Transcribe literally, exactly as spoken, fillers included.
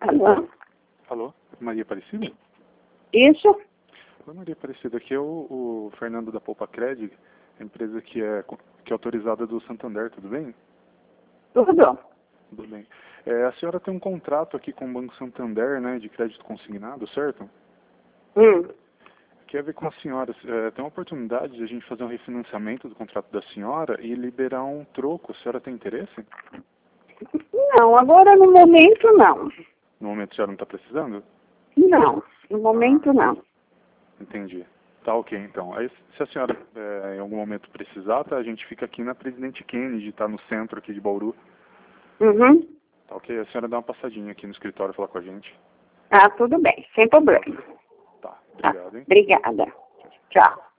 Alô? Alô? Maria Aparecida? Isso? Oi, Maria Aparecida. Aqui é o, o Fernando da Poupa Cred, a empresa que é, que é autorizada do Santander, tudo bem? Tudo? Tudo bem. É, a senhora tem um contrato aqui com o Banco Santander, né, de crédito consignado, certo? Hum. Quer ver com a senhora, é, tem uma oportunidade de a gente fazer um refinanciamento do contrato da senhora e liberar um troco. A senhora tem interesse? Não, agora no momento não. No momento a senhora não está precisando? Não, no momento não. Entendi. Tá ok, então. Aí, se a senhora é, em algum momento precisar, tá, a gente fica aqui na Presidente Kennedy, tá no centro aqui de Bauru. Uhum. Tá ok? A senhora dá uma passadinha aqui no escritório falar com a gente. Ah, tudo bem, sem problema. Tá, Tá. obrigado, hein? Obrigada. Tchau.